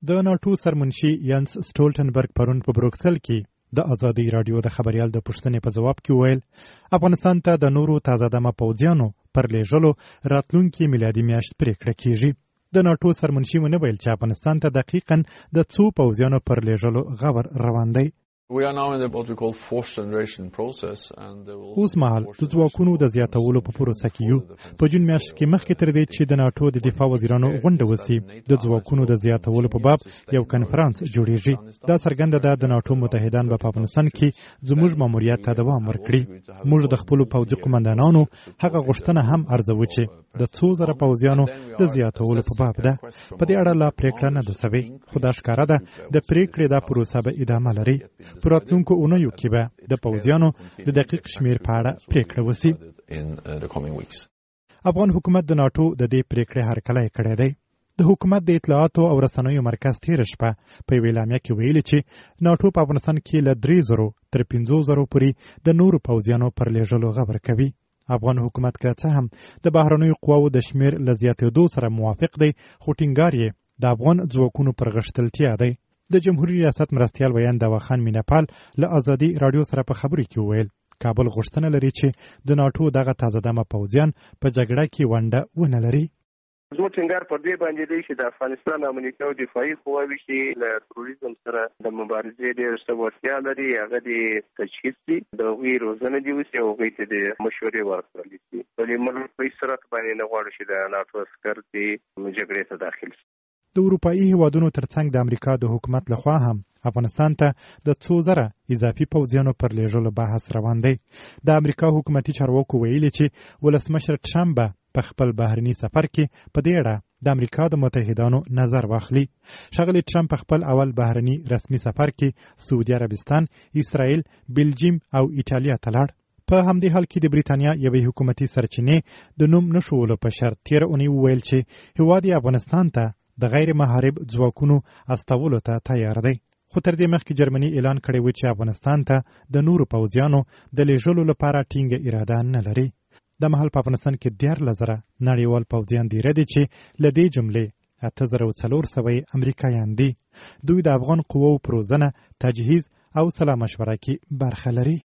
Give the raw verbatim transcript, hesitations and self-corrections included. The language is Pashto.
د ناټو سرمنشي ینس سټولټنبرګ پرون په بروکسل کې د ازادي رادیو د خبريال د پوښتنې په جواب کې وویل افغانستان ته د نورو تازه دمه پوځیانو پر لیږلو راتلونکي میلادي میاشت پریکړه کیږي. د ناټو سرمنشي ونه ویل چې افغانستان ته دقیقاً د څو پوځیانو پر لیږلو غور روان دی. We are now in the, what we call fourth generation process and اوس مهال د ځواکونو د زیاتولو په پروسه کې یو. په جون میاشت کې مخکې تر دې چې د ناټو د دفاع وزیرانو غونډه وسی د ځواکونو د زیاتولو په باب یو کنفرانس جوړیږي. دا څرګنده ده د ناټو متحدان په افغانستان کې زموږ ماموریت ته دوام ورکړي. موږ د خپل پوځي قومندانانو هغه غوښتنه هم ارزوو چې د څو زره پوځیانو د زیاتولو په باب ده. په دې اړه لا پریکړه نه ده سوې. خو دا ښکاره ده د پریکړې دا پروسه به ادامه لري. په راتلونکو اونیو کې به د پوځیانو د دقیق شمیر په اړه پریکړه وشي. افغان حکومت د ناټو د دې پریکړې هرکلی کړی دی. د حکومت د اطلاعاتو او رسنیو مرکز تېره شپه په یوې اعلامیه کې ویلي چې ناټو په افغانستان کې له درې زرو تر پنځو زرو پورې د نورو پوځیانو پر لیږلو غور کوي. افغان حکومت که څه هم د بهرنیو قواو د شمیر له زیاتېدو سره موافق دی، خو ټینګار یې د افغان ځواکونو پر غښتلتیا دی. د جمهوریت ریاست مرستیال ویان دوا خان میناپال له ازادي رادیو سره په خبرو کې وویل کابل غوښتنه لري چې د ناټو دغه تازه دمه پوځیان په جګړه کې ونډه ونه لري. زموږ ټینګار پر دې باندې دی چې د افغانستان امنیتي او دفاعي قواوې چې له تروریزم سره د مبارزې ډېر څه وړتیا لري هغه د تجهیز دي، د هغوی روزنه دي وسي او هغوی ته د مشورې ورکړل دي. ولې موږ په هېڅ صورت باندې نه غواړو چې د ناټو عسکر دې جګړې ته داخل شي. د اروپایي هیوادونو ترڅنګ د امریکا د حکومت لخوا هم افغانستان ته د څو زره اضافي پوځیانو پر لیږلو بحث روان دی. د امریکا حکومتي چارواکو ویلي چې ولسمشر ټرمپ به په خپل بهرني سفر کې په دې اړه د امریکا د متحدانو نظر واخلي. ښاغلی ټرمپ په خپل اول بهرني رسمي سفر کې سعودي عربستان، اسرائیل، بلجیم او ایټالیا ته لاړ. په همدې حال کې د بریتانیا یوې حکومتي سرچینې د نوم نښولو په شرط تېره اونۍ وویل چې هېواد یې افغانستان ته د غیر محارب ځواکونو استولو ته تیار دی. خو تر دې مخکې جرمني اعلان کړی و چې افغانستان ته د نورو پوځیانو د لیږلو لپاره ټینګه اراده نه لري. د مهال په افغانستان کې دیارلس زره نړیوال پوځیان دیره دي چې له دې جملې اته زره او څلور سوه یې امریکایان دي. دوی د افغان قواو په روزنه، تجهیز او سلا مشوره کې برخه لري.